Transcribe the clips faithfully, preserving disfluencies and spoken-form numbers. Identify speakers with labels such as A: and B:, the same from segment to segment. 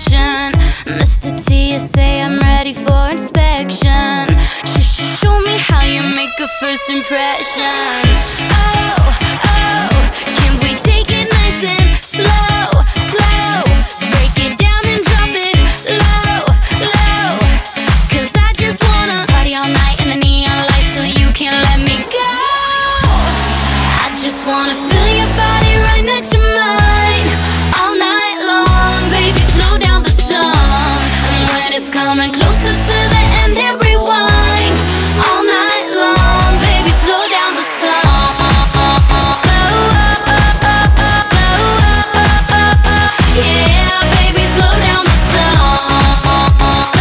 A: direction. Mister T, you say I'm ready for inspection. Sh sh Show me how you make a first impression. Oh, oh, can we take it nice and slow, slow? Break it down and drop it low, low. Cause I just wanna party all night in the neon lights till you can't let me go. I just wanna feel your body right next to mine all night long. Baby, slow down the song, and when it's coming closer to the end, hit rewind all night long. Baby, slow down the song. Yeah, baby, slow down the song.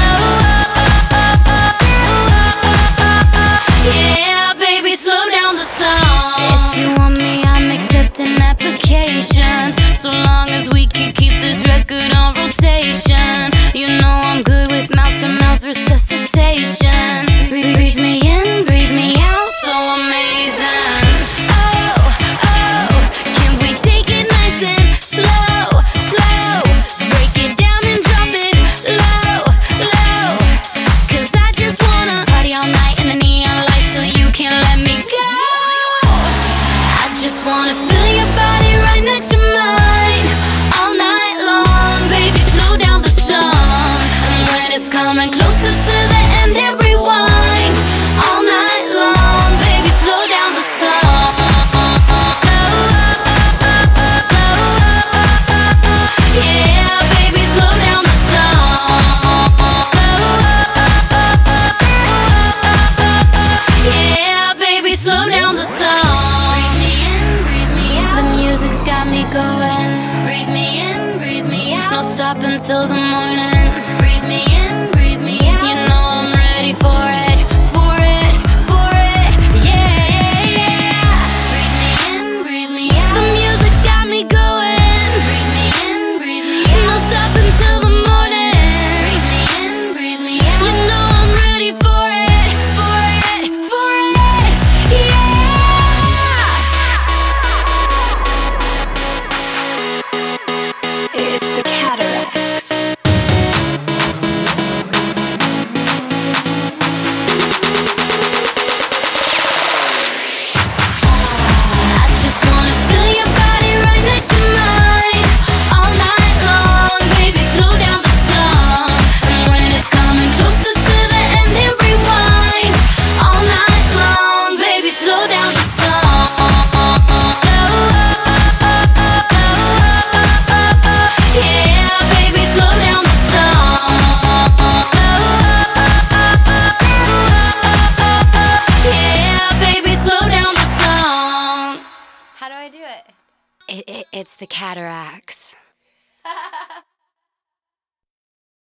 A: Yeah, baby, slow down the song. If you want me, I'm accepting applications, so long as we can keep this record on rotation. You know I'm good with mouth-to-mouth resuscitation. Breathe, breathe me in, breathe me out, so amazing. Oh, oh, can we take it nice and slow, slow? Break it down and drop it low, low. Cause I just wanna party all night in the neon lights till you can't let me go. I just wanna feel your body right next to mine all night long. Baby, slow down the song, and when it's coming closer to the end, hit rewind all night long. Baby, slow down the song. Yeah, baby, slow down the song. Yeah, baby, slow down the song. Breathe me in, breathe me out. The music's got me going. Breathe me in, breathe me out. No stop until the morning. Breathe me in, breathe me out. You know I'm ready for it, for it, for it. Yeah, yeah. Breathe me in, breathe me out. The music's got me going. Breathe me in, breathe me out. No stop until the morning. Breathe me in, breathe me out. You know I'm ready for it, for it, for it. Yeah. It's the Cataracts. I just wanna feel your body right next to mine all night long. Baby, slow down the song, and when it's coming closer to the end, hit rewind all night long. Baby, slow down the song. Yeah, baby, slow down the song. Yeah, baby, slow down the song. How do I do it? It, it it's the Cataracts.